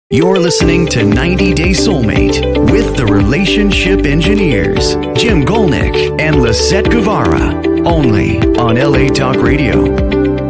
You're listening to 90 Day Soulmate with the Relationship Engineers, Jim Golnick and Lisette Guevara, only on LA Talk Radio.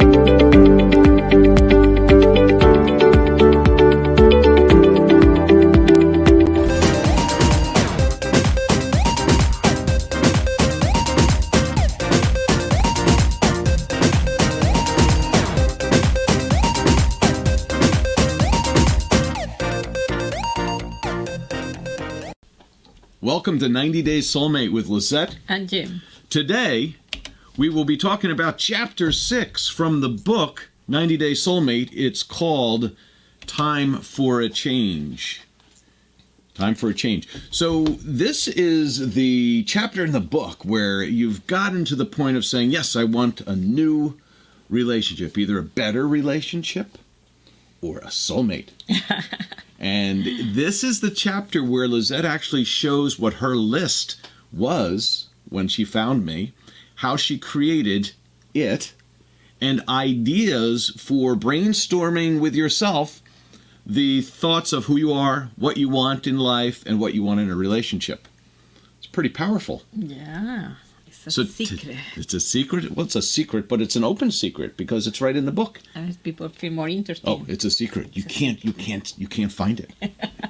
Welcome to 90 Days Soulmate with Lisette and Jim. Today, we will be talking about Chapter 6 from the book 90 Days Soulmate. It's called Time for a Change. Time for a Change. So this is the chapter in the book where you've gotten to the point of saying, yes, I want a new relationship, either a better relationship or a soulmate. And this is the chapter where Lisette actually shows what her list was when she found me, how she created it, and ideas for brainstorming with yourself the thoughts of who you are, what you want in life, and what you want in a relationship. It's pretty powerful. Yeah. It's a secret. It's a secret? Well, it's a secret, but it's an open secret because it's right in the book. And people feel more interesting. Oh, it's a secret. You can't find it.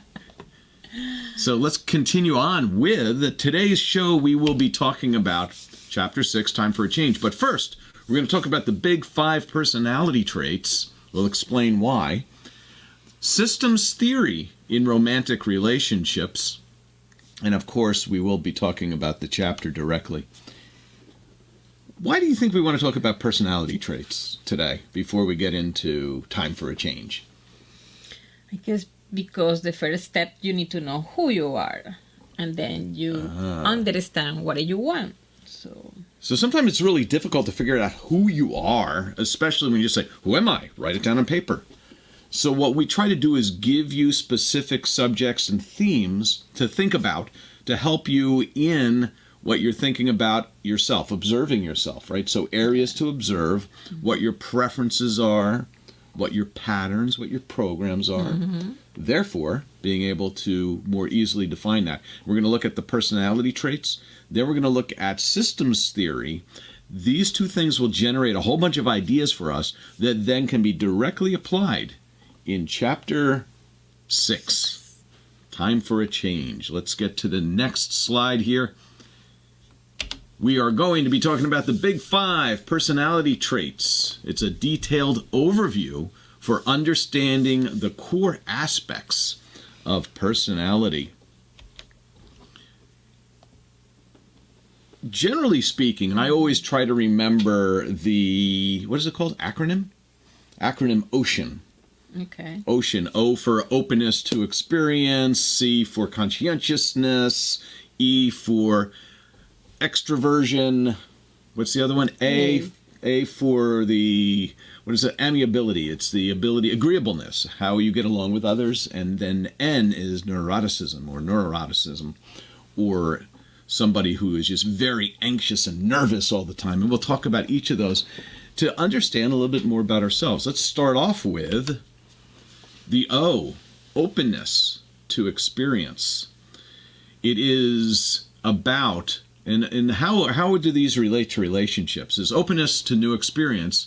So let's continue on with today's show. We will be talking about Chapter 6, Time for a Change. But first, we're going to talk about the big 5 personality traits. We'll explain why. Systems theory in romantic relationships. And of course, we will be talking about the chapter directly. Why do you think we want to talk about personality traits today before we get into Time for a Change? I guess because the first step, you need to know who you are. And then you understand what you want. So sometimes it's really difficult to figure out who you are, especially when you say, who am I? Write it down on paper. So what we try to do is give you specific subjects and themes to think about to help you in what you're thinking about yourself, observing yourself, right? So areas to observe, what your preferences are, what your patterns, what your programs are. Mm-hmm. Therefore, being able to more easily define that. We're going to look at the personality traits. Then we're going to look at systems theory. These two things will generate a whole bunch of ideas for us that then can be directly applied in Chapter 6. Time for a Change. Let's get to the next slide here. We are going to be talking about the big 5 personality traits. It's a detailed overview for understanding the core aspects of personality. Generally speaking, I always try to remember the, what is it called? Acronym? Acronym OCEAN. Okay. OCEAN. O for openness to experience, C for conscientiousness, E for extroversion. What's the other one? A for the, what is it? Amiability. It's the ability, agreeableness, how you get along with others. And then N is neuroticism or somebody who is just very anxious and nervous all the time. And we'll talk about each of those to understand a little bit more about ourselves. Let's start off with the O, openness to experience. It is about, and how do these relate to relationships? Is openness to new experience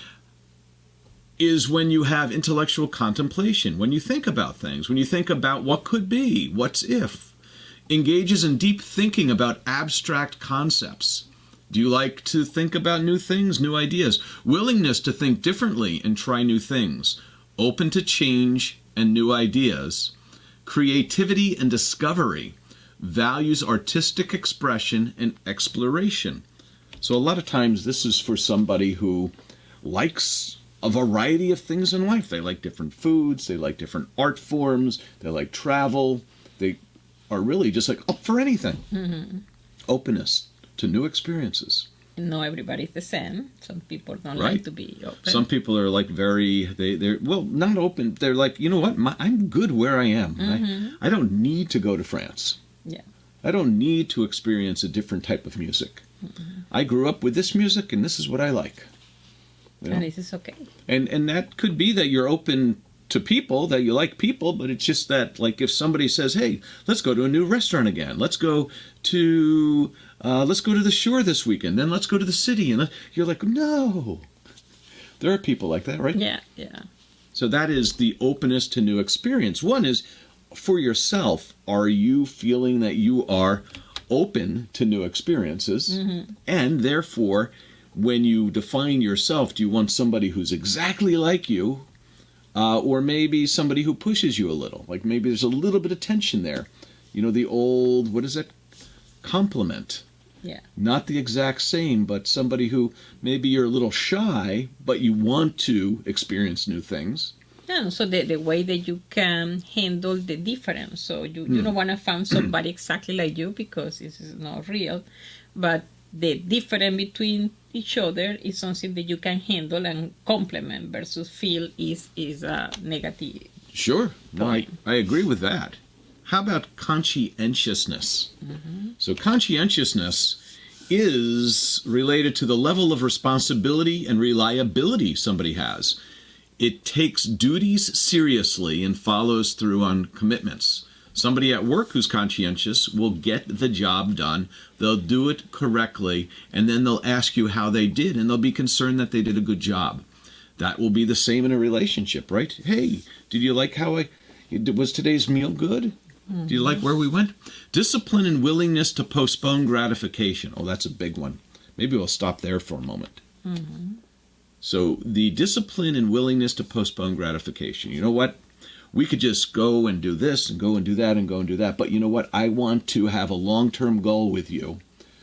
is when you have intellectual contemplation, when you think about things, when you think about what could be, what's if, engages in deep thinking about abstract concepts. Do you like to think about new things, new ideas? Willingness to think differently and try new things. Open to change and new ideas. Creativity and discovery. Values artistic expression and exploration. So a lot of times this is for somebody who likes a variety of things in life. They like different foods, they like different art forms, they like travel. They are really just like up for anything. Mm-hmm. Openness to new experiences. No, everybody's the same. Some people don't like to be open. Some people are like they're well, not open. They're like, you know what? I'm good where I am. Mm-hmm. I don't need to go to France. Yeah. I don't need to experience a different type of music. Mm-hmm. I grew up with this music, and this is what I like. You know? And this is okay. And that could be that you're open to people, that you like people, but it's just that, like, if somebody says, hey, let's go to a new restaurant again, let's go to the shore this weekend, then let's go to the city, and you're like, no. There are people like that, right? Yeah, yeah. So that is the openness to new experience. One is, for yourself, are you feeling that you are open to new experiences? Mm-hmm. And therefore, when you define yourself, do you want somebody who's exactly like you, or maybe somebody who pushes you a little? Like maybe there's a little bit of tension there. You know, the old, what is it? Compliment. Yeah. Not the exact same, but somebody who maybe you're a little shy, but you want to experience new things. Yeah, so the way that you can handle the difference. So you don't want to find somebody exactly like you, because this is not real. But the difference between each other is something that you can handle and complement, versus feel is a negative. Sure. No, I agree with that. How about conscientiousness? Mm-hmm. So conscientiousness is related to the level of responsibility and reliability somebody has. It takes duties seriously and follows through on commitments. Somebody at work who's conscientious will get the job done, they'll do it correctly, and then they'll ask you how they did, and they'll be concerned that they did a good job. That will be the same in a relationship, right? Hey, did you like was today's meal good? Mm-hmm. Do you like where we went? Discipline and willingness to postpone gratification. Oh, that's a big one. Maybe we'll stop there for a moment. Mm-hmm. So the discipline and willingness to postpone gratification. You know what? We could just go and do this and go and do that and go and do that. But you know what? I want to have a long-term goal with you.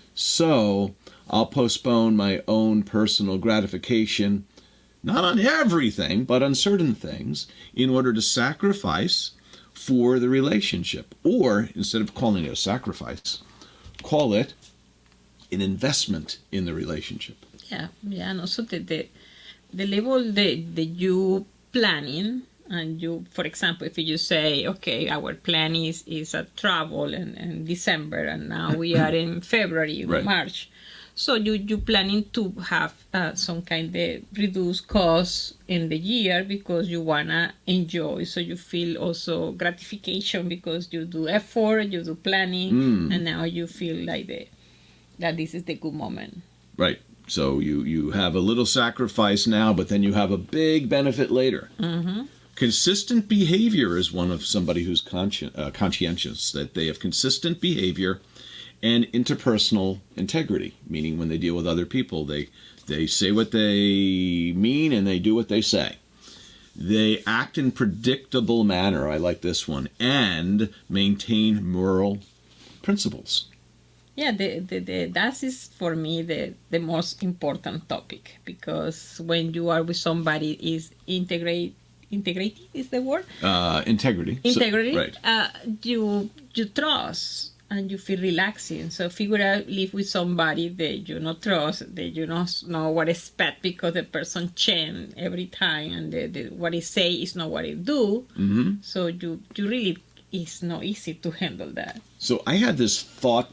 So I'll postpone my own personal gratification, not on everything, but on certain things, in order to sacrifice for the relationship. Or instead of calling it a sacrifice, call it an investment in the relationship. Yeah, and also the level that you planning, and you, for example, if you say, okay, our plan is a travel in December, and now we are in February, right. March. So you planning to have some kind of reduced costs in the year, because you wanna enjoy. So you feel also gratification because you do effort, you do planning, and now you feel like that this is the good moment. Right. So you have a little sacrifice now, but then you have a big benefit later. Mm-hmm. Consistent behavior is one of somebody who's conscientious, that they have consistent behavior and interpersonal integrity, meaning when they deal with other people, they say what they mean and they do what they say. They act in predictable manner, I like this one, and maintain moral principles. Yeah, that is for me the most important topic, because when you are with somebody, is integrity is the word? Integrity. Integrity. So, right. You trust and you feel relaxing. So figure out, live with somebody that you not trust, that you don't know what to expect, because the person change every time, and what he say is not what he do. Mm-hmm. So you really, it's not easy to handle that. So I had this thought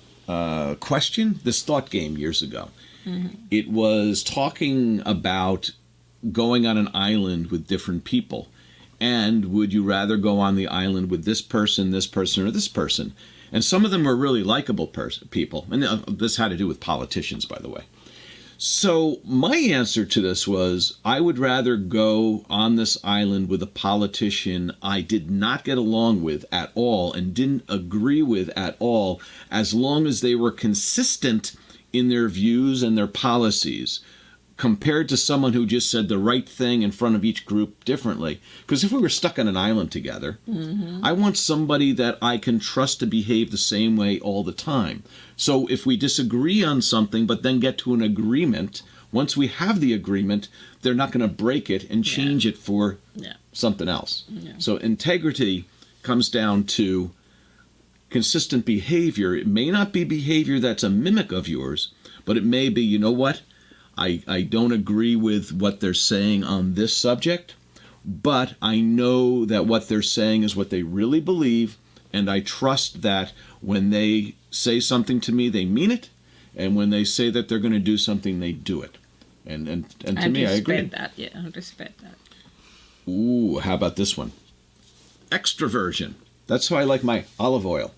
game years ago. Mm-hmm. It was talking about going on an island with different people, and would you rather go on the island with this person, or this person? And some of them were really likable people, and this had to do with politicians, by the way. So my answer to this was, I would rather go on this island with a politician I did not get along with at all and didn't agree with at all, as long as they were consistent in their views and their policies, compared to someone who just said the right thing in front of each group differently. Because if we were stuck on an island together, mm-hmm. I want somebody that I can trust to behave the same way all the time. So if we disagree on something but then get to an agreement, once we have the agreement, they're not going to break it and change it for something else. Yeah. So integrity comes down to consistent behavior. It may not be behavior that's a mimic of yours, but it may be, you know what? I don't agree with what they're saying on this subject, but I know that what they're saying is what they really believe, and I trust that when they say something to me, they mean it, and when they say that they're going to do something, they do it. And to me, I agree. That. Yeah, I respect that. Ooh, how about this one? Extroversion. That's how I like my olive oil.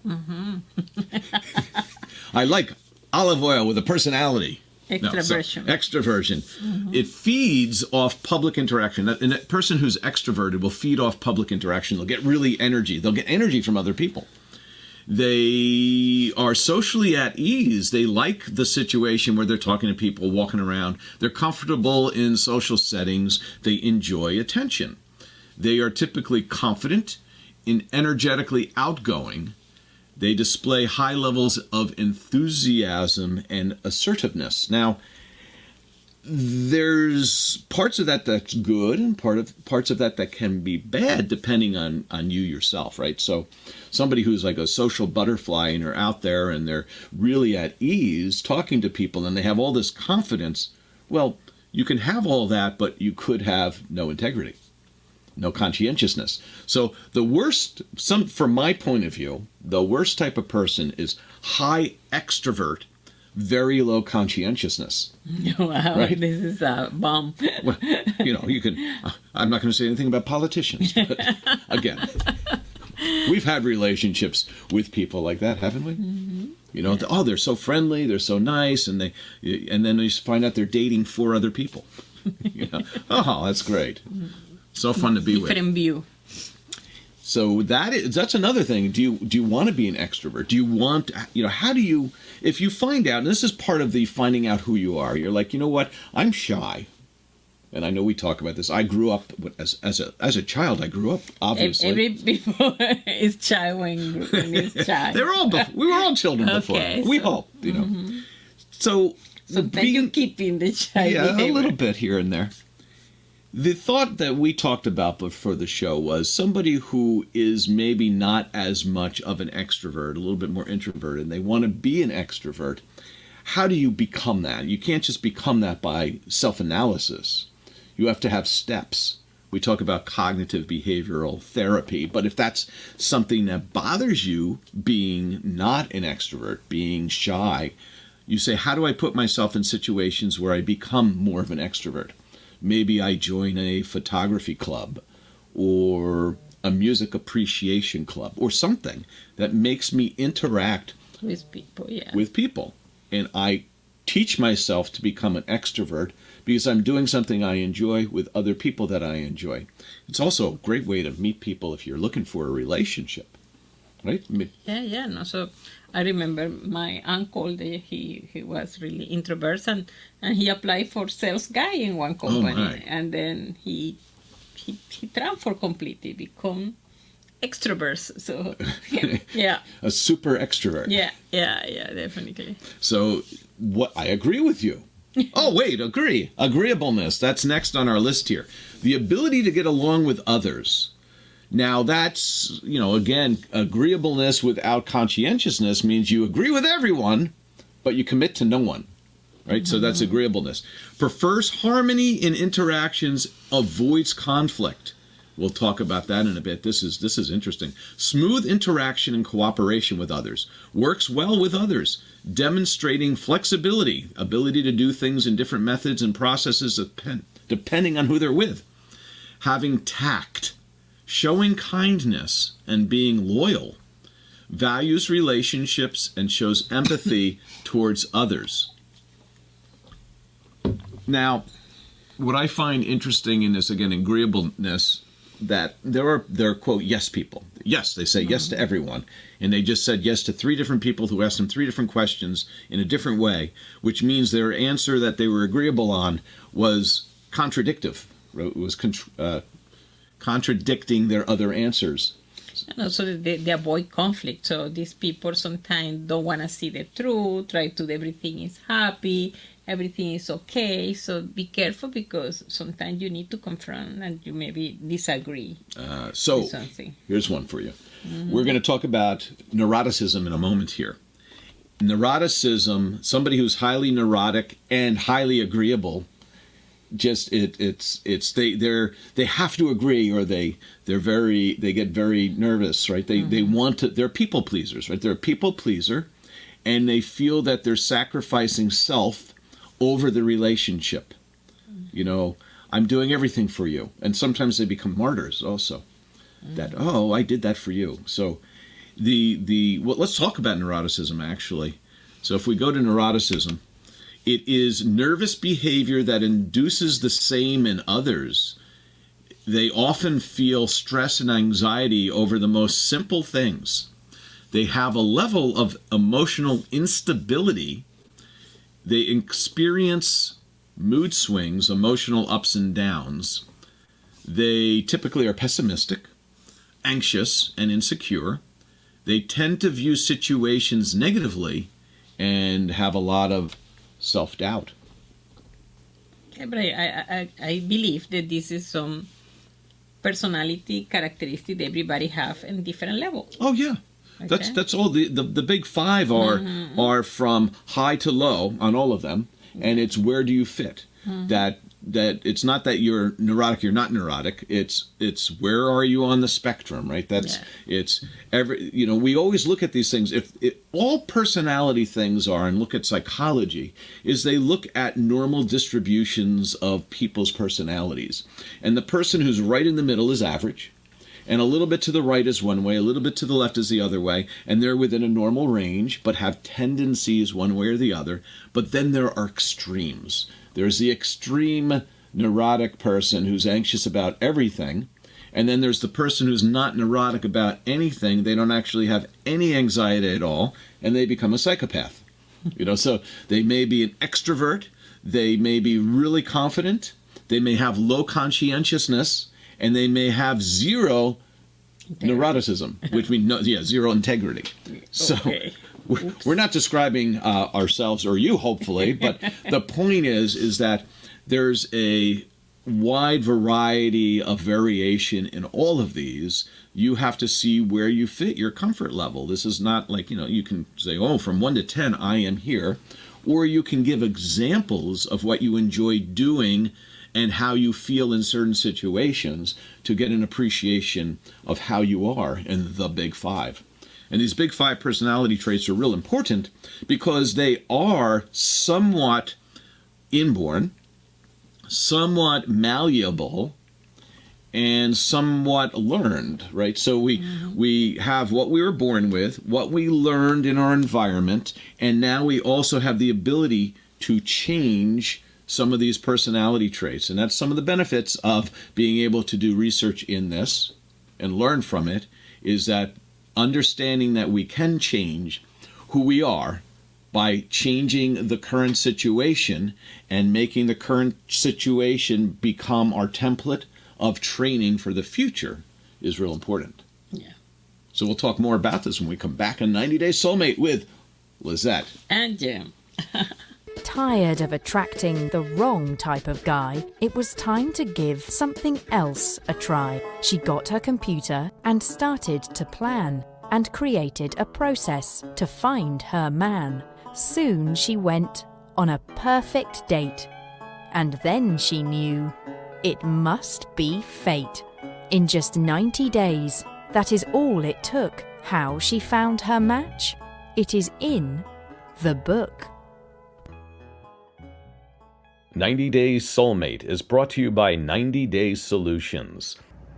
I like olive oil with a personality. Extroversion. Extroversion. It feeds off public interaction. And a person who's extroverted will feed off public interaction. They'll get really energy. They'll get energy from other people. They are socially at ease. They like the situation where they're talking to people, walking around. They're comfortable in social settings. They enjoy attention. They are typically confident and energetically outgoing. They display high levels of enthusiasm and assertiveness. Now, there's parts of that that's good and parts of that that can be bad depending on you yourself, right? So somebody who's like a social butterfly and are out there and they're really at ease talking to people and they have all this confidence, well, you can have all that, but you could have no integrity, no conscientiousness. So the worst, from my point of view, the worst type of person is high extrovert, very low conscientiousness. Wow, right? This is a bomb. Well, you can. I'm not going to say anything about politicians, but again, we've had relationships with people like that, haven't we? Mm-hmm. They're so friendly, they're so nice, and then you find out they're dating 4 other people. Oh, that's great. So fun to be with. Different view. So that's another thing. Do you want to be an extrovert? Do you want, how do you, if you find out, and this is part of the finding out who you are, you're like, you know what, I'm shy. And I know we talk about this. I grew up, as a child, I grew up, obviously. Every people is shy when is shy. We were all children before. Okay, we hope, Mm-hmm. So sometimes you keep in the shy behavior. A little bit here and there. The thought that we talked about before the show was somebody who is maybe not as much of an extrovert, a little bit more introverted, and they want to be an extrovert. How do you become that? You can't just become that by self-analysis. You have to have steps. We talk about cognitive behavioral therapy, but if that's something that bothers you, being not an extrovert, being shy, you say, how do I put myself in situations where I become more of an extrovert? Maybe I join a photography club or a music appreciation club or something that makes me interact with people, And I teach myself to become an extrovert because I'm doing something I enjoy with other people that I enjoy. It's also a great way to meet people if you're looking for a relationship, right? Yeah. No, so I remember my uncle, he was really introvert and he applied for sales guy in one company. And then he transformed completely, become extroverts. So, yeah. A super extrovert. Yeah, definitely. So, I agree with you. Oh, wait, agree. Agreeableness. That's next on our list here. The ability to get along with others. Now, that's, again, agreeableness without conscientiousness means you agree with everyone, but you commit to no one, right? Mm-hmm. So that's agreeableness. Prefers harmony in interactions, avoids conflict. We'll talk about that in a bit. This is interesting. Smooth interaction and cooperation with others. Works well with others. Demonstrating flexibility, ability to do things in different methods and processes depending on who they're with. Having tact. Showing kindness and being loyal, values relationships and shows empathy towards others. Now, what I find interesting in this, again, agreeableness, that there are quote, yes people. Yes, they say yes to everyone. And they just said yes to 3 different people who asked them 3 different questions in a different way, which means their answer that they were agreeable on was contradictive. It was contradicting their other answers. And also they avoid conflict. So these people sometimes don't want to see the truth, try to everything is happy, everything is okay. So be careful because sometimes you need to confront and you maybe disagree with something. Here's one for you. Mm-hmm. We're going to talk about neuroticism in a moment here. Neuroticism, somebody who's highly neurotic and highly agreeable, they have to agree or they get very nervous, right? They want to, they're people pleasers, right? They're a people pleaser and they feel that they're sacrificing self over the relationship. I'm doing everything for you. And sometimes they become martyrs also. That, oh, I did that for you. So well, let's talk about neuroticism, actually. So if we go to neuroticism, it is nervous behavior that induces the same in others. They often feel stress and anxiety over the most simple things. They have a level of emotional instability. They experience mood swings, emotional ups and downs. They typically are pessimistic, anxious, and insecure. They tend to view situations negatively and have a lot of self-doubt. Okay, but I believe that this is some personality characteristic that everybody have in different levels. Oh, yeah. Okay. That's all. The big five are from high to low on all of them, and it's where do you fit. That it's not that you're neurotic, you're not neurotic. It's where are you on the spectrum, right? It's we always look at these things. If all personality things are, and look at psychology, is they look at normal distributions of people's personalities, and the person who's right in the middle is average. And a little bit to the right is one way, a little bit to the left is the other way, and they're within a normal range, but have tendencies one way or the other. But then there are extremes. There's the extreme neurotic person who's anxious about everything, and then there's the person who's not neurotic about anything. They don't actually have any anxiety at all, and they become a psychopath. So they may be an extrovert, they may be really confident, they may have low conscientiousness, and they may have zero neuroticism, which means zero integrity. So we're not describing ourselves or you, hopefully, but the point is that there's a wide variety of variation in all of these. You have to see where you fit your comfort level. This is not like, you can say, oh, from 1 to 10, I am here. Or you can give examples of what you enjoy doing and how you feel in certain situations to get an appreciation of how you are in the big five. And these big five personality traits are real important because they are somewhat inborn, somewhat malleable, and somewhat learned, right? So we have what we were born with, what we learned in our environment, and now we also have the ability to change some of these personality traits. And that's some of the benefits of being able to do research in this and learn from it, is that understanding that we can change who we are by changing the current situation and making the current situation become our template of training for the future is real important. Yeah. So we'll talk more about this when we come back on 90 Day Soulmate with Lizette. And Jim. Tired of attracting the wrong type of guy, it was time to give something else a try. She got her computer and started to plan and created a process to find her man. Soon she went on a perfect date. And then she knew it must be fate. In just 90 days, that is all it took. How she found her match? It is in the book. 90 Days Soulmate is brought to you by 90 Days Solutions.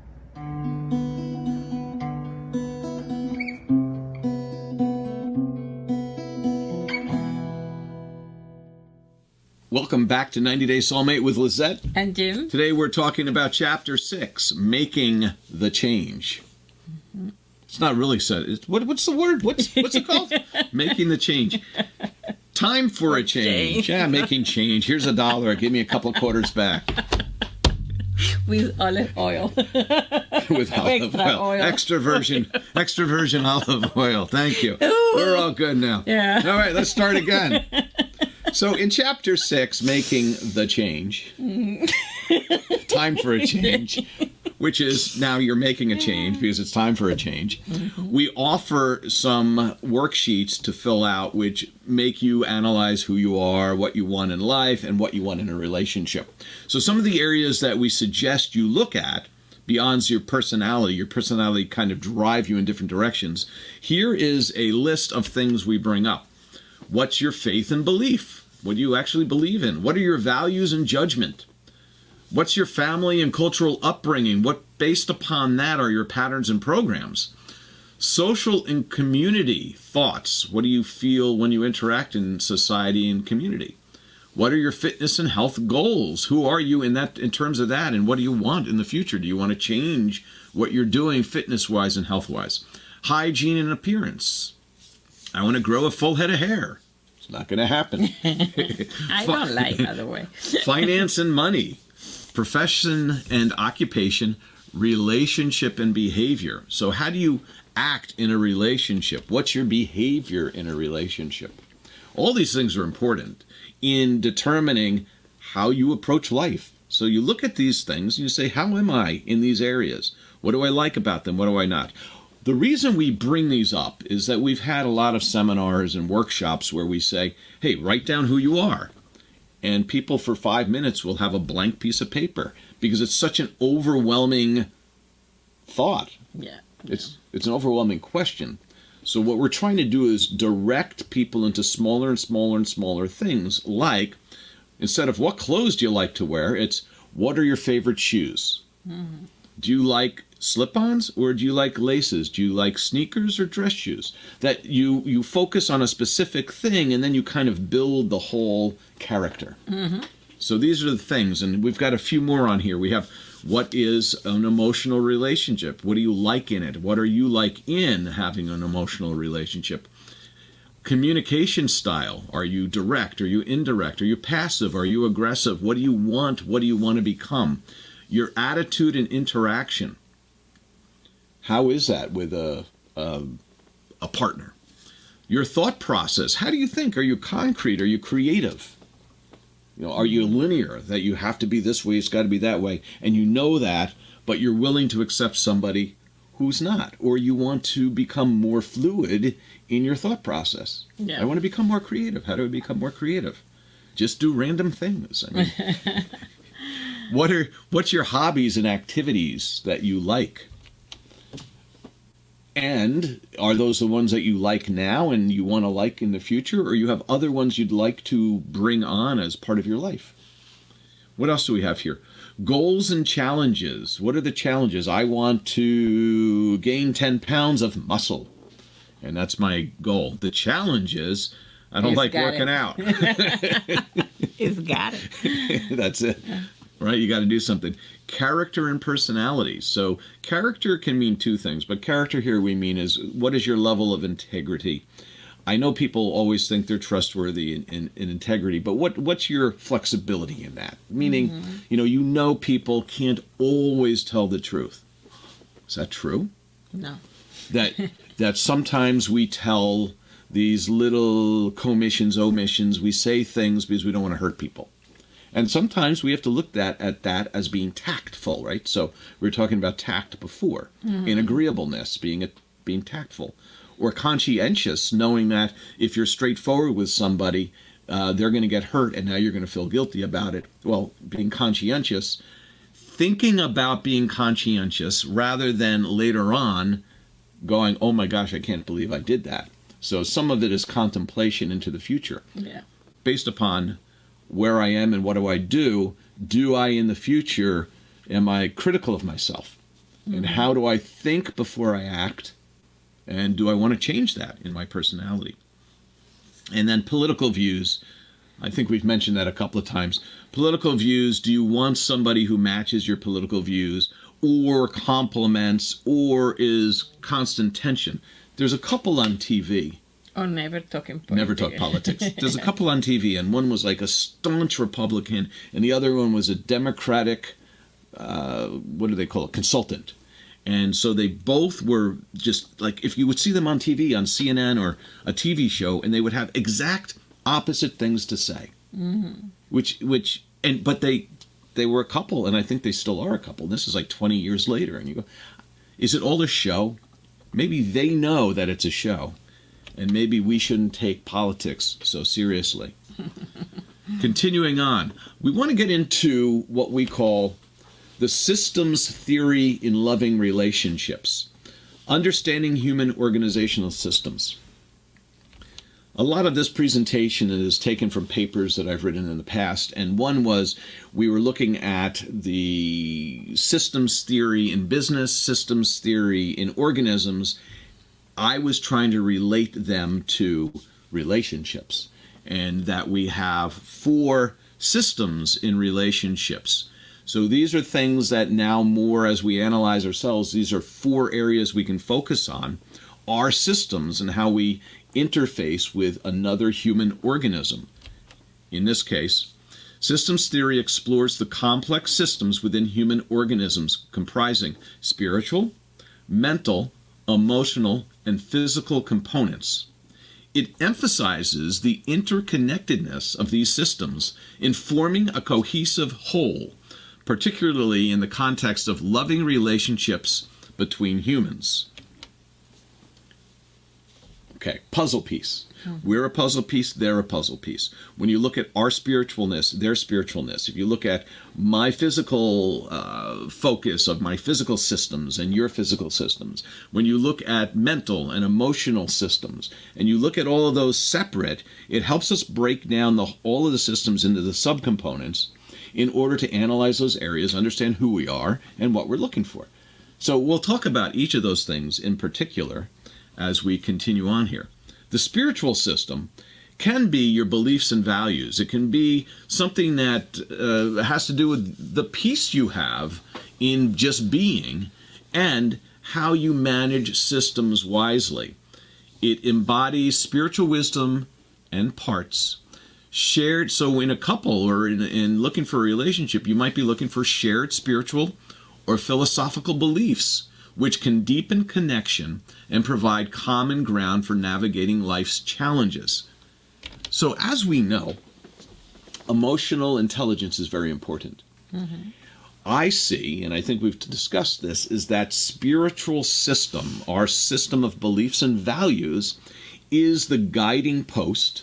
Welcome back to 90 Day Soulmate with Lizette. And Jim. Today we're talking about Chapter 6, Making the Change. It's not really said. What's the word? What's it called? Making the change. Time for a change. Yeah, making change. Here's $1. Give me a couple of quarters back. With olive oil. With olive oil. Extra virgin olive oil. Thank you. Ooh. We're all good now. Yeah. All right, let's start again. So in Chapter 6, Making the Change, Time for a Change, which is now you're making a change because it's time for a change, we offer some worksheets to fill out which make you analyze who you are, what you want in life, and what you want in a relationship. So some of the areas that we suggest you look at beyond your personality kind of drive you in different directions. Here is a list of things we bring up. What's your faith and belief? What do you actually believe in? What are your values and judgment? What's your family and cultural upbringing? What, based upon that, are your patterns and programs? Social and community thoughts. What do you feel when you interact in society and community? What are your fitness and health goals? Who are you in terms of that, and what do you want in the future? Do you want to change what you're doing fitness-wise and health-wise? Hygiene and appearance. I want to grow a full head of hair. It's not going to happen. I don't like that the way. Finance and money. Profession and occupation. Relationship and behavior. So how do you act in a relationship? What's your behavior in a relationship? All these things are important in determining how you approach life. So you look at these things and you say, how am I in these areas? What do I like about them? What do I not? The reason we bring these up is that we've had a lot of seminars and workshops where we say, hey, write down who you are. And people for 5 minutes will have a blank piece of paper because it's such an overwhelming thought. Yeah. It's an overwhelming question. So what we're trying to do is direct people into smaller and smaller and smaller things, like instead of what clothes do you like to wear, it's what are your favorite shoes? Mm-hmm. Do you like slip-ons or do you like laces? Do you like sneakers or dress shoes? That you focus on a specific thing and then you kind of build the whole character. Mm-hmm. So these are the things, and we've got a few more on here. We have what is an emotional relationship? What do you like in it? What are you like in having an emotional relationship? Communication style. Are you direct? Are you indirect? Are you passive? Are you aggressive? What do you want? What do you want to become? Your attitude and interaction. How is that with a partner? Your thought process. How do you think? Are you concrete? Are you creative? You know, are you linear, that you have to be this way, it's got to be that way, and you know that, but you're willing to accept somebody who's not, or you want to become more fluid in your thought process. Yeah. I want to become more creative. How do I become more creative? Just do random things. I mean, what's your hobbies and activities that you like? And are those the ones that you like now and you want to like in the future, or you have other ones you'd like to bring on as part of your life? What else do we have here? Goals and challenges. What are the challenges? I want to gain 10 pounds of muscle, and that's my goal. The challenge is I don't like working out. He's got it. That's it. Right? You got to do something. Character and personality. So character can mean two things, but character here we mean is what is your level of integrity? I know people always think they're trustworthy in integrity, but what's your flexibility in that? Meaning, you know people can't always tell the truth. Is that true? No. That sometimes we tell these little commissions, omissions, we say things because we don't want to hurt people. And sometimes we have to look at that as being tactful, right? So we were talking about tact before, in agreeableness, being tactful, or conscientious, knowing that if you're straightforward with somebody, they're going to get hurt, and now you're going to feel guilty about it. Well, being conscientious, thinking about being conscientious rather than later on going, oh my gosh, I can't believe I did that. So some of it is contemplation into the future. Yeah. Based upon where I am and what do I in the future, am I critical of myself? And how do I think before I act? And do I want to change that in my personality? And then political views. I think we've mentioned that a couple of times. Political views, do you want somebody who matches your political views or complements or is constant tension? There's a couple on TV. Or never talking politics. Never talk politics. There's a couple on TV, and one was like a staunch Republican, and the other one was a Democratic, what do they call it, consultant. And so they both were just like, if you would see them on TV, on CNN or a TV show, and they would have exact opposite things to say. Mm-hmm. But they were a couple, and I think they still are a couple. This is like 20 years later, and you go, is it all a show? Maybe they know that it's a show. And maybe we shouldn't take politics so seriously. Continuing on, we want to get into what we call the systems theory in loving relationships. Understanding human organizational systems. A lot of this presentation is taken from papers that I've written in the past, and one was we were looking at the systems theory in business, systems theory in organisms. I was trying to relate them to relationships, and that we have 4 systems in relationships. So these are things that now more as we analyze ourselves, these are 4 areas we can focus on, our systems and how we interface with another human organism. In this case, systems theory explores the complex systems within human organisms comprising spiritual, mental, emotional, and physical components. It emphasizes the interconnectedness of these systems in forming a cohesive whole, particularly in the context of loving relationships between humans. Okay, puzzle piece. We're a puzzle piece, they're a puzzle piece. When you look at our spiritualness, their spiritualness, if you look at my physical focus of my physical systems and your physical systems, when you look at mental and emotional systems, and you look at all of those separate, it helps us break down all of the systems into the subcomponents in order to analyze those areas, understand who we are, and what we're looking for. So we'll talk about each of those things in particular as we continue on here. The spiritual system can be your beliefs and values. It can be something that has to do with the peace you have in just being and how you manage systems wisely. It embodies spiritual wisdom and parts shared. So in a couple or in looking for a relationship, you might be looking for shared spiritual or philosophical beliefs, which can deepen connection and provide common ground for navigating life's challenges. So as we know, emotional intelligence is very important. Mm-hmm. I see, and I think we've discussed this, is that spiritual system, our system of beliefs and values, is the guiding post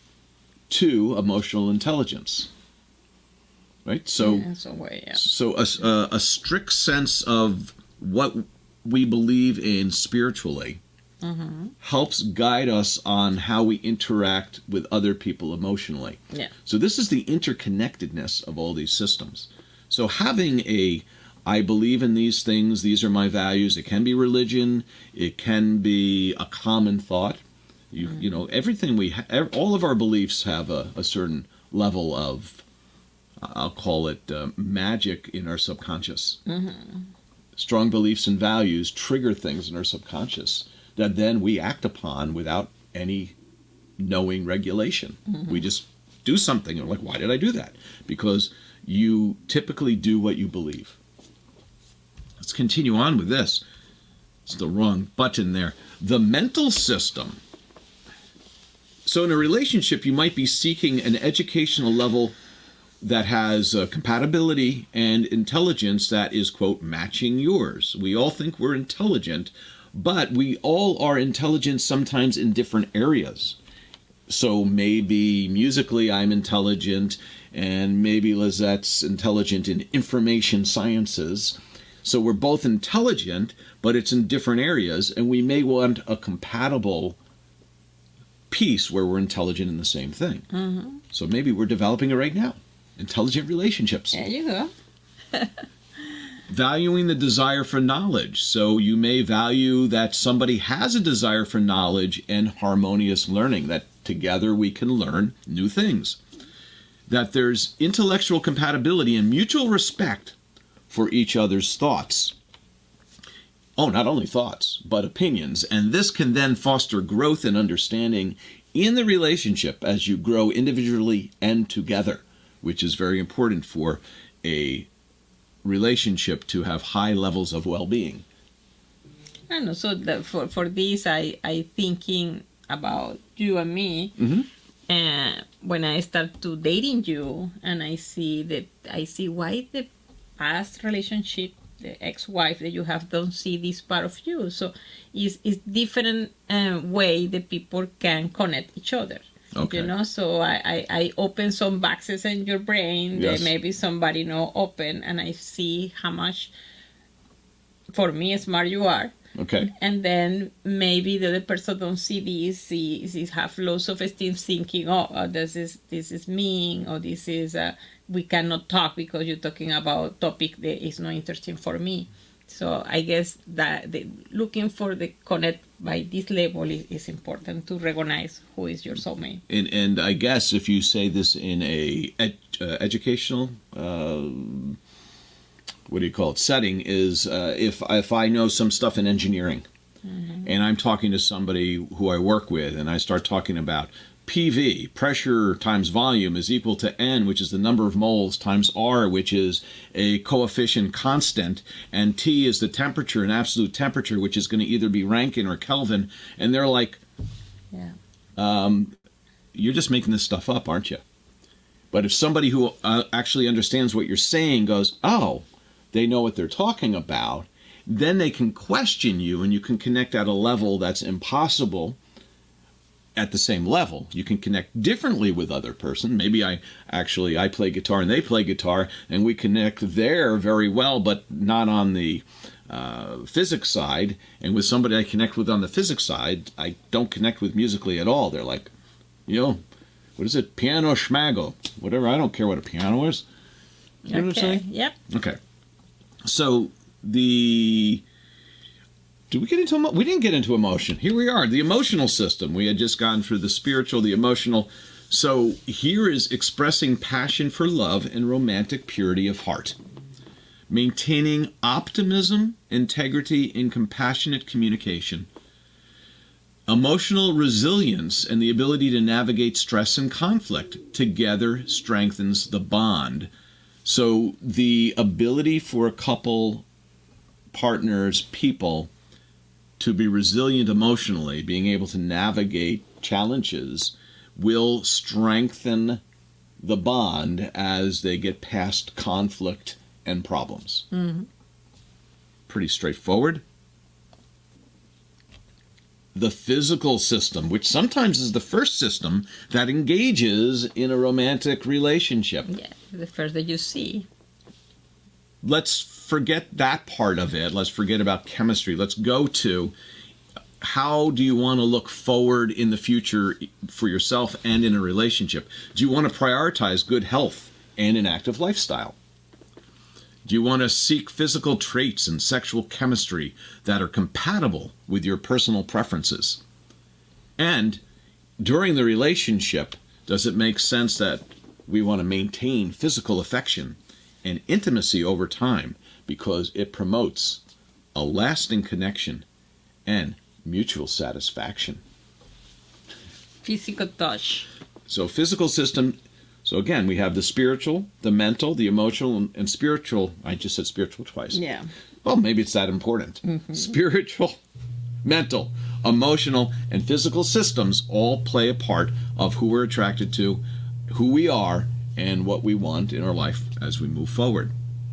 to emotional intelligence. Right? So, so a strict sense of what we believe in spiritually helps guide us on how we interact with other people emotionally. Yeah. So this is the interconnectedness of all these systems. So having I believe in these things, these are my values, it can be religion, it can be a common thought. You know, everything all of our beliefs have a certain level of, I'll call it magic in our subconscious. Strong beliefs and values trigger things in our subconscious that then we act upon without any knowing regulation. We just do something and we're like, why did I do that? Because you typically do what you believe. Let's continue on with this. It's the wrong button there. The mental system. So in a relationship, you might be seeking an educational level that has compatibility and intelligence that is, quote, matching yours. We all think we're intelligent, but we all are intelligent sometimes in different areas. So maybe musically I'm intelligent, and maybe Lizette's intelligent in information sciences. So we're both intelligent, but it's in different areas, and we may want a compatible piece where we're intelligent in the same thing. So maybe we're developing it right now. Intelligent relationships. There you go. Valuing the desire for knowledge. So you may value that somebody has a desire for knowledge and harmonious learning, that together we can learn new things. That there's intellectual compatibility and mutual respect for each other's thoughts. Oh, not only thoughts, but opinions. And this can then foster growth and understanding in the relationship as you grow individually and together, which is very important for a relationship to have high levels of well-being. I know. So for this, I thinking about you and me, and when I start to dating you, and I see why the past relationship, the ex-wife that you have, don't see this part of you. So it's different way that people can connect each other. Okay. You know, so I open some boxes in your brain that maybe somebody not open, and I see how much, for me, smart you are. Okay. And then maybe the other person don't see this, have low self-esteem, thinking, this is mean, or this is we cannot talk because you're talking about topic that is not interesting for me. So I guess that looking for the connect by this level is important to recognize who is your soulmate. And I guess if you say this in a educational what do you call it, setting, is if I know some stuff in engineering, and I'm talking to somebody who I work with, and I start talking about PV, pressure times volume, is equal to N, which is the number of moles, times R, which is a coefficient constant, and T is the temperature, an absolute temperature, which is going to either be Rankine or Kelvin, and they're like, you're just making this stuff up, aren't you? But if somebody who actually understands what you're saying goes, oh, they know what they're talking about, then they can question you, and you can connect at a level that's impossible at the same level. You can connect differently with other person. Maybe I play guitar and they play guitar, and we connect there very well, but not on the physics side. And with somebody I connect with on the physics side, I don't connect with musically at all. They're like, what is it? Piano schmago. Whatever. I don't care what a piano is. You know what I'm saying? Yep. Okay. So did we get into we didn't get into emotion. Here we are, the emotional system. We had just gone through the spiritual, the emotional. So here is expressing passion for love and romantic purity of heart. Maintaining optimism, integrity, and compassionate communication. Emotional resilience and the ability to navigate stress and conflict together strengthens the bond. So the ability for a couple, partners, people to be resilient emotionally, being able to navigate challenges, will strengthen the bond as they get past conflict and problems. Mm-hmm. Pretty straightforward. The physical system, which sometimes is the first system that engages in a romantic relationship. Yeah, the first that you see. Let's forget that part of it. Let's forget about chemistry. Let's go to how do you want to look forward in the future for yourself and in a relationship? Do you want to prioritize good health and an active lifestyle? Do you want to seek physical traits and sexual chemistry that are compatible with your personal preferences? And during the relationship, does it make sense that we want to maintain physical affection and intimacy over time because it promotes a lasting connection and mutual satisfaction? Physical touch. So physical system. So again, we have the spiritual, the mental, the emotional, and spiritual. I just said spiritual twice. Yeah. Well, maybe it's that important. Mm-hmm. Spiritual, mental, emotional, and physical systems all play a part of who we're attracted to, who we are, and what we want in our life as we move forward.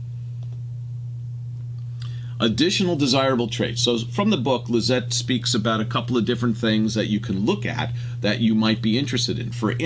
Additional desirable traits. So from the book, Lisette speaks about a couple of different things that you can look at that you might be interested in. For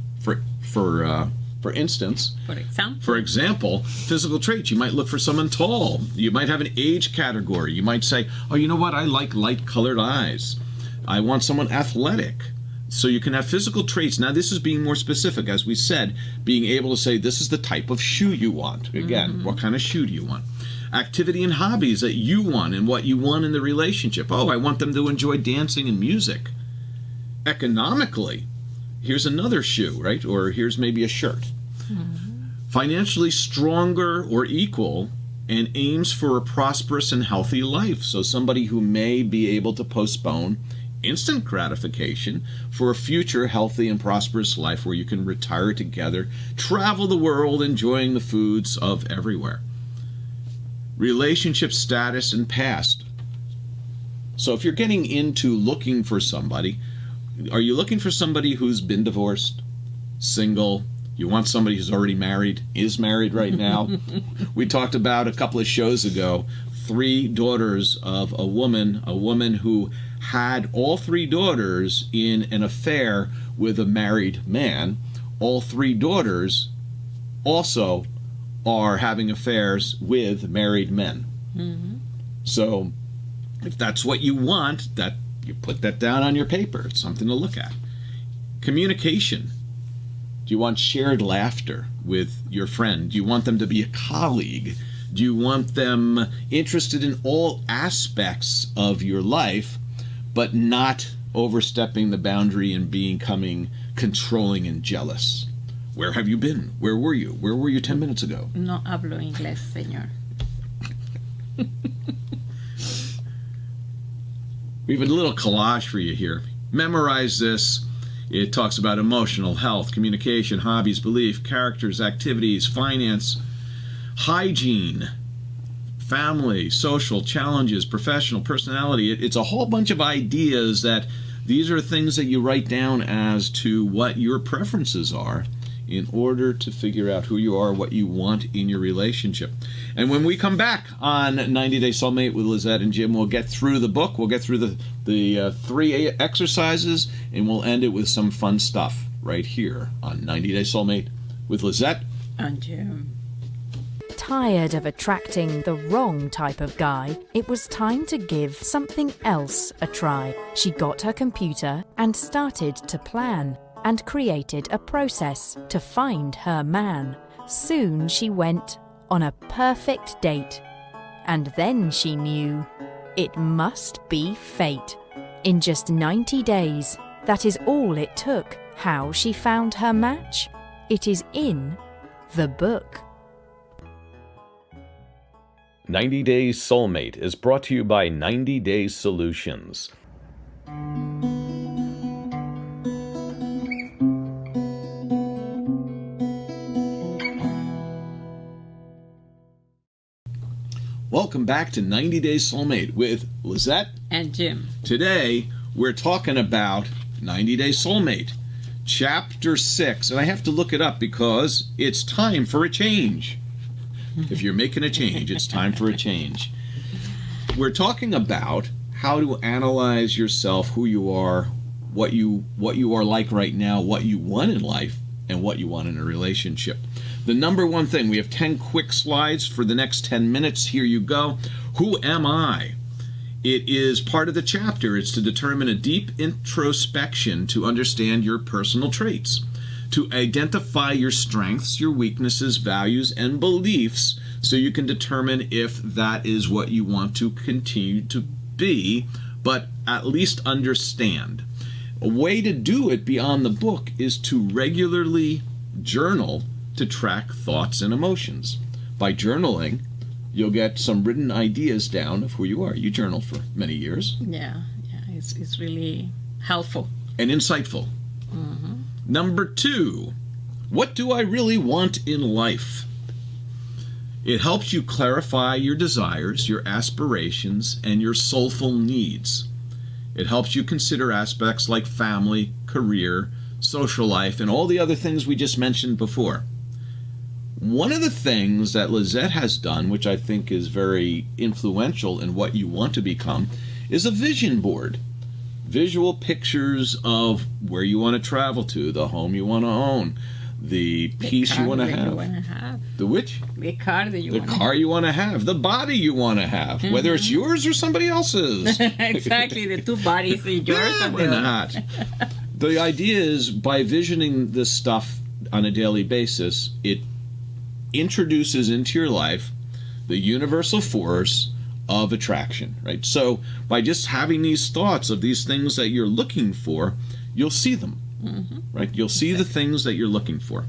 example, physical traits. You might look for someone tall. You might have an age category. You might say, oh, you know what? I like light-colored eyes. I want someone athletic. So you can have physical traits. Now, this is being more specific, as we said, being able to say this is the type of shoe you want. Again, what kind of shoe do you want? Activity and hobbies that you want and what you want in the relationship. Oh, I want them to enjoy dancing and music. Economically, here's another shoe, right? Or here's maybe a shirt. Mm-hmm. Financially stronger or equal and aims for a prosperous and healthy life. So somebody who may be able to postpone instant gratification for a future healthy and prosperous life where you can retire together, travel the world, enjoying the foods of everywhere. Relationship status and past. So if you're getting into looking for somebody, are you looking for somebody who's been divorced, single? You want somebody who's already married, is married right now? We talked about a couple of shows ago, 3 daughters of a woman who had all 3 daughters in an affair with a married man. All 3 daughters also are having affairs with married men. Mm-hmm. So If that's what you want, that you put that down on your paper. It's something to look at. Communication. Do you want shared laughter with your friend? Do you want them to be a colleague? Do you want them interested in all aspects of your life, but not overstepping the boundary and becoming controlling and jealous? Where have you been? Where were you? Where were you 10 minutes ago? No hablo inglés, señor. We have a little collage for you here. Memorize this. It talks about emotional health, communication, hobbies, belief, characters, activities, finance, hygiene, family, social, challenges, professional, personality. It's a whole bunch of ideas that these are things that you write down as to what your preferences are in order to figure out who you are, what you want in your relationship. And when we come back on 90 Day Soulmate with Lizette and Jim, we'll get through the book, we'll get through the 3 exercises, and we'll end it with some fun stuff right here on 90 Day Soulmate with Lizette and Jim. Tired of attracting the wrong type of guy, it was time to give something else a try. She got her computer and started to plan, and created a process to find her man. Soon she went on a perfect date. And then she knew it must be fate. In just 90 days, that is all it took. How she found her match? It is in the book. 90 Days Soulmate is brought to you by 90 Days Solutions. Welcome back to 90 Days Soulmate with Lizette and Jim. Today, we're talking about 90 Days Soulmate, Chapter 6. And I have to look it up because it's time for a change. If you're making a change, it's time for a change. We're talking about how to analyze yourself, who you are, what you are like right now, what you want in life, and what you want in a relationship. The number one thing, we have 10 quick slides for the next 10 minutes. Here you go. Who am I? It is part of the chapter. It's to determine a deep introspection to understand your personal traits, to identify your strengths, your weaknesses, values, and beliefs so you can determine if that is what you want to continue to be, but at least understand. A way to do it beyond the book is to regularly journal to track thoughts and emotions. By journaling, you'll get some written ideas down of who you are. You journaled for many years. Yeah, it's really helpful. And insightful. Mm-hmm. Number 2, what do I really want in life? It helps you clarify your desires, your aspirations, and your soulful needs. It helps you consider aspects like family, career, social life, and all the other things we just mentioned before. One of the things that Lizette has done, which I think is very influential in what you want to become, is a vision board. Visual pictures of where you want to travel to, the home you want to own, the peace you want to have. The which? The car that you want to have. The car you want to have. The body you want to have. Mm-hmm. Whether it's yours or somebody else's. Exactly, the two bodies, yours and we're not. The idea is by visioning this stuff on a daily basis, it introduces into your life the universal force of attraction, right? So by just having these thoughts of these things that you're looking for, you'll see them, mm-hmm. right? You'll see the things that you're looking for.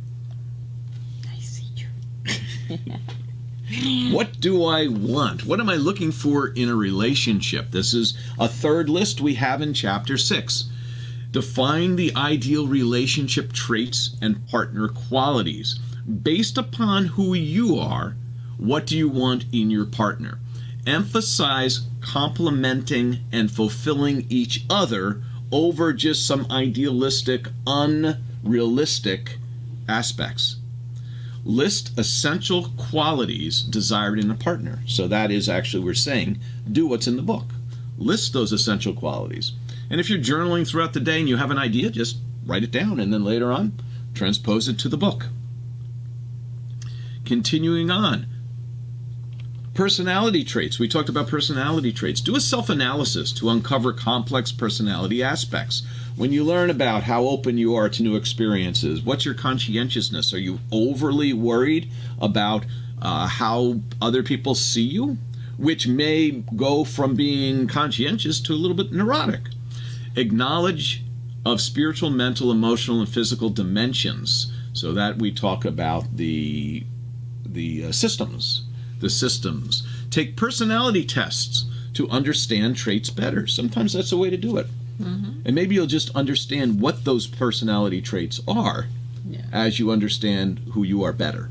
I see you. What do I want? What am I looking for in a relationship? This is a third list we have in Chapter 6. Define the ideal relationship traits and partner qualities. Based upon who you are, what do you want in your partner? Emphasize complementing and fulfilling each other over just some idealistic, unrealistic aspects. List essential qualities desired in a partner. So that is actually, we're saying, do what's in the book. List those essential qualities. And if you're journaling throughout the day and you have an idea, just write it down and then later on, transpose it to the book. Continuing on, Personality traits. We talked about personality traits. Do a self-analysis to uncover complex personality aspects. When you learn about how open you are to new experiences, what's your conscientiousness? Are you overly worried about how other people see you? Which may go from being conscientious to a little bit neurotic. Acknowledge of spiritual, mental, emotional, and physical dimensions. So that we talk about the systems. The systems. Take personality tests to understand traits better. Sometimes that's a way to do it. Mm-hmm. And maybe you'll just understand what those personality traits are as you understand who you are better.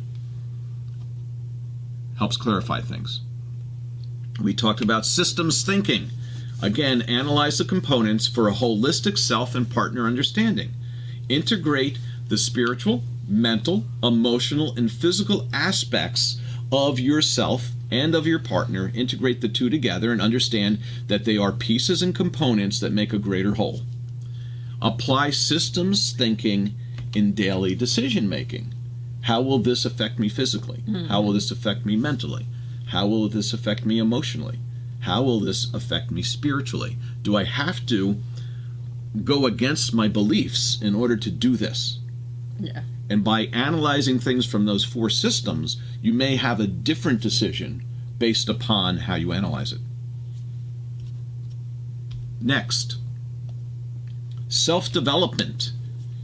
Helps clarify things. We talked about systems thinking. Again, analyze the components for a holistic self and partner understanding. Integrate the spiritual, mental, emotional, and physical aspects of yourself and of your partner. Integrate the two together and understand that they are pieces and components that make a greater whole. Apply systems thinking in daily decision making. How will this affect me physically? Mm-hmm. How will this affect me mentally? How will this affect me emotionally? How will this affect me spiritually? Do I have to go against my beliefs in order to do this? Yeah. And by analyzing things from those four systems, you may have a different decision based upon how you analyze it. Next, self-development.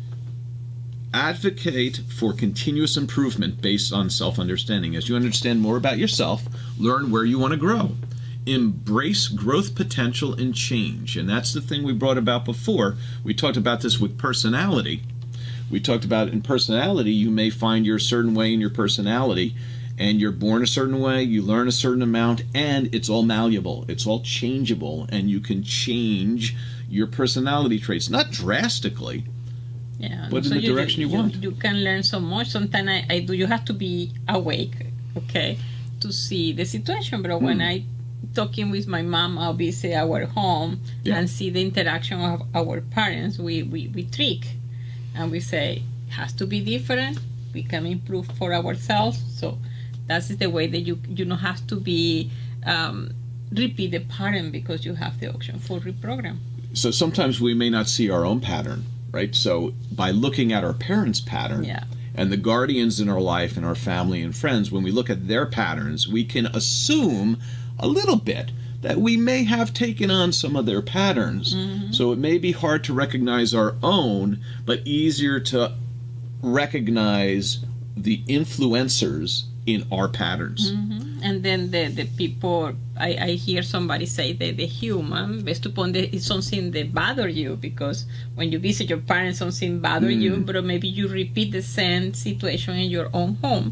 Advocate for continuous improvement based on self-understanding. As you understand more about yourself, learn where you want to grow. Embrace growth potential and change. And that's the thing we brought about before. We talked about this with personality. We talked about in personality, you may find you're a certain way in your personality, and you're born a certain way, you learn a certain amount, and it's all malleable. It's all changeable, and you can change your personality traits, not drastically, but in the direction you want. You can learn so much. Sometimes you have to be awake, okay, to see the situation. But when I talking with my mom, I'll be say our home and see the interaction of our parents, we trick. And we say, it has to be different. We can improve for ourselves. So that's the way that you don't have to be repeat the pattern because you have the option for reprogram. So sometimes we may not see our own pattern, right? So by looking at our parents' pattern and the guardians in our life and our family and friends, when we look at their patterns, we can assume a little bit that we may have taken on some of their patterns. Mm-hmm. So it may be hard to recognize our own, but easier to recognize the influencers in our patterns. Mm-hmm. And then the people, I hear somebody say that the human, based upon it's something that bother you, because when you visit your parents, something bother you, but maybe you repeat the same situation in your own home.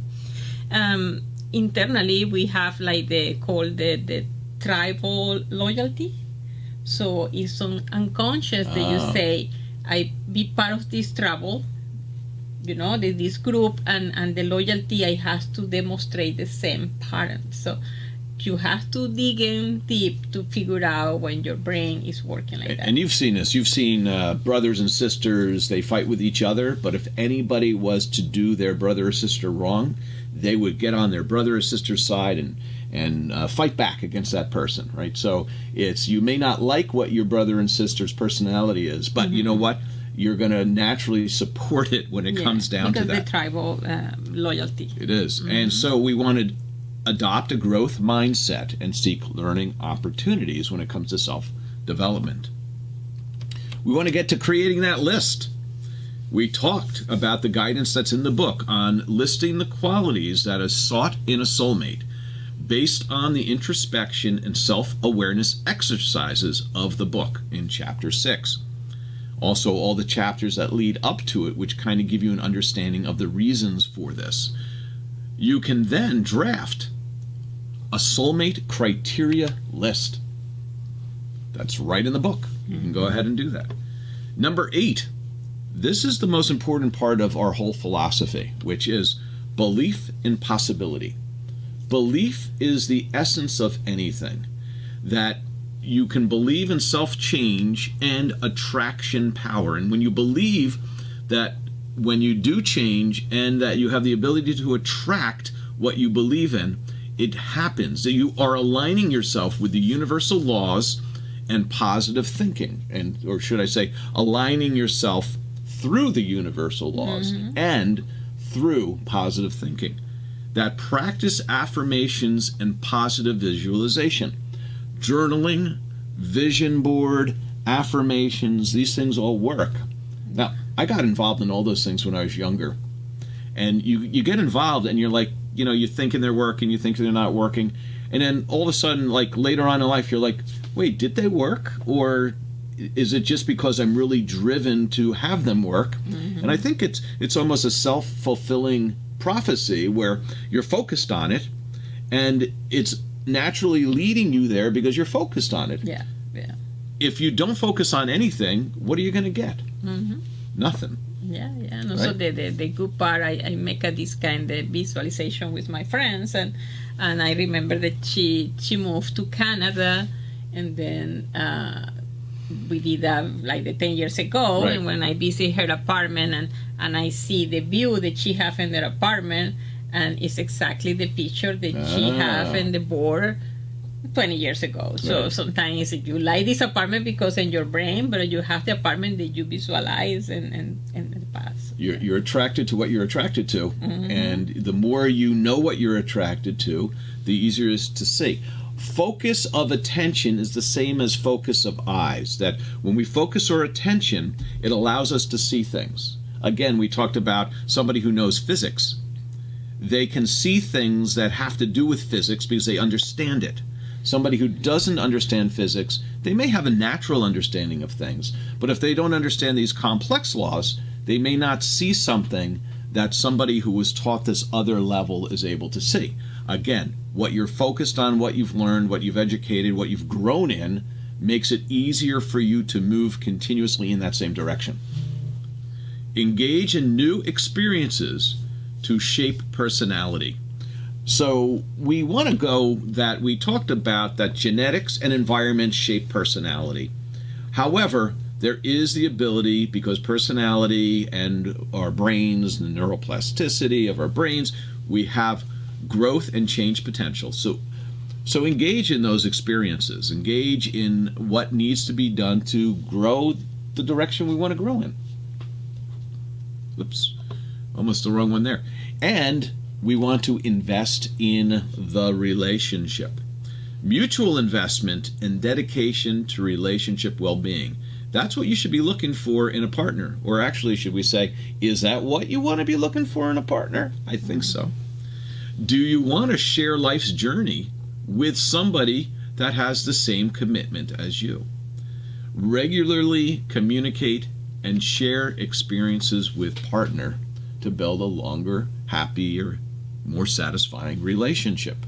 Internally, we have like the tribal loyalty. So it's unconscious that you say, I be part of this tribal, this group, and the loyalty I have to demonstrate the same pattern. So you have to dig in deep to figure out when your brain is working like that. And you've seen this. You've seen brothers and sisters, they fight with each other, but if anybody was to do their brother or sister wrong, they would get on their brother or sister's side and fight back against that person, right? So you may not like what your brother and sister's personality is, but you know what? You're going to naturally support it when it comes down to that. Because the tribal loyalty. It is. Mm-hmm. And so we want to adopt a growth mindset and seek learning opportunities when it comes to self-development. We want to get to creating that list. We talked about the guidance that's in the book on listing the qualities that are sought in a soulmate based on the introspection and self-awareness exercises of the book in Chapter 6. Also, all the chapters that lead up to it, which kind of give you an understanding of the reasons for this. You can then draft a soulmate criteria list. That's right in the book. You can go ahead and do that. Number 8. This is the most important part of our whole philosophy, which is belief in possibility. Belief is the essence of anything. That you can believe in self-change and attraction power. And when you believe that when you do change and that you have the ability to attract what you believe in, It happens that you are aligning yourself with the universal laws and positive thinking, and or should I say, aligning yourself through the universal laws and through positive thinking. That practice affirmations and positive visualization. Journaling, vision board, affirmations, these things all work. Now, I got involved in all those things when I was younger. And you get involved and you're like, you're thinking they're working, you think they're not working. And then all of a sudden, like later on in life, you're like, wait, did they work? Or is it just because I'm really driven to have them work? And I think it's almost a self-fulfilling prophecy where you're focused on it and it's naturally leading you there because you're focused on it. Yeah. If you don't focus on anything, what are you going to get? Nothing. Yeah. And also the good part, I make this kind of visualization with my friends, and I remember that she moved to Canada, and then we did like 10 years ago, right. And when I visit her apartment and I see the view that she have in her apartment, and it's exactly the picture that she have in the board 20 years ago. So right. Sometimes you like this apartment because in your brain, but you have the apartment that you visualize in the past. You're attracted to what you're attracted to, and the more you know what you're attracted to, the easier it is to see. Focus of attention is the same as focus of eyes, that when we focus our attention, it allows us to see things. Again, we talked about somebody who knows physics. They can see things that have to do with physics because they understand it. Somebody who doesn't understand physics, they may have a natural understanding of things, but if they don't understand these complex laws, they may not see something that somebody who was taught this other level is able to see. Again, what you're focused on, what you've learned, what you've educated, what you've grown in, makes it easier for you to move continuously in that same direction. Engage in new experiences to shape personality. So we want to go that we talked about that genetics and environment shape personality. However, there is the ability, because personality and our brains, the neuroplasticity of our brains, we have growth and change potential. So engage in those experiences. Engage in what needs to be done to grow the direction we want to grow in. Oops, almost the wrong one there. And we want to invest in the relationship. Mutual investment and dedication to relationship well-being. That's what you should be looking for in a partner. Or actually, should we say, is that what you want to be looking for in a partner? I think so. Do you want to share life's journey with somebody that has the same commitment as you? Regularly communicate and share experiences with partner to build a longer, happier, more satisfying relationship.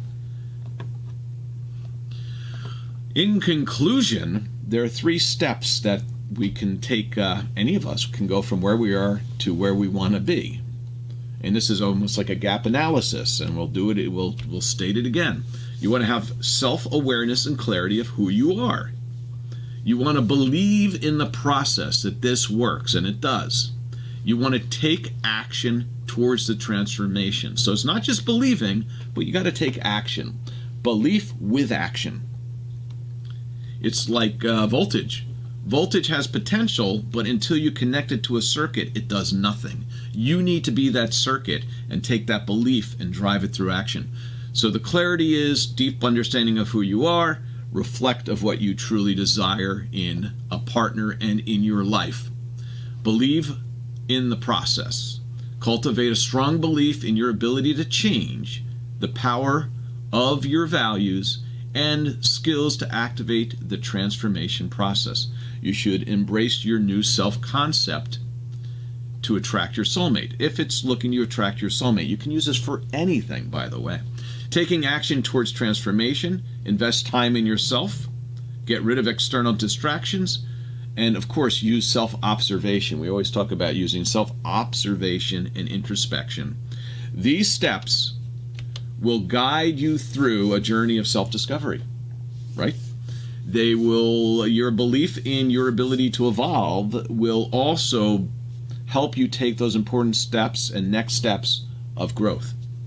In conclusion, there are 3 steps that we can take. Any of us can go from where we are to where we want to be. And this is almost like a gap analysis, and we'll do it. We'll state it again. You want to have self-awareness and clarity of who you are. You want to believe in the process that this works, and it does. You want to take action towards the transformation. So it's not just believing, but you got to take action. Belief with action. It's like voltage. Voltage has potential, but until you connect it to a circuit, it does nothing. You need to be that circuit and take that belief and drive it through action. So the clarity is deep understanding of who you are, reflect of what you truly desire in a partner and in your life. Believe in the process. Cultivate a strong belief in your ability to change, the power of your values, and skills to activate the transformation process. You should embrace your new self-concept to attract your soulmate. If it's looking to attract your soulmate, you can use this for anything, by the way. Taking action towards transformation, invest time in yourself, get rid of external distractions, and of course, use self-observation. We always talk about using self-observation and introspection. These steps will guide you through a journey of self-discovery, right? They will, your belief in your ability to evolve will also help you take those important steps and next steps of growth.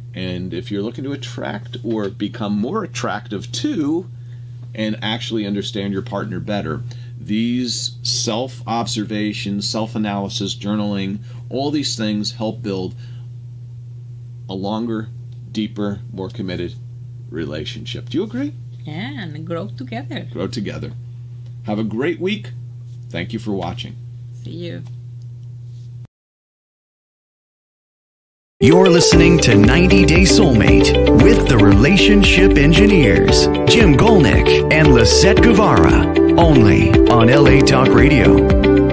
And if you're looking to attract or become more attractive to and actually understand your partner better, these self-observation, self-analysis, journaling, all these things help build a longer, deeper, more committed relationship. Do you agree? Yeah, and grow together. Grow together. Have a great week. Thank you for watching. See you. You're listening to 90 Day Soulmate with the Relationship Engineers, Jim Golnick and Lisette Guevara, only on LA Talk Radio.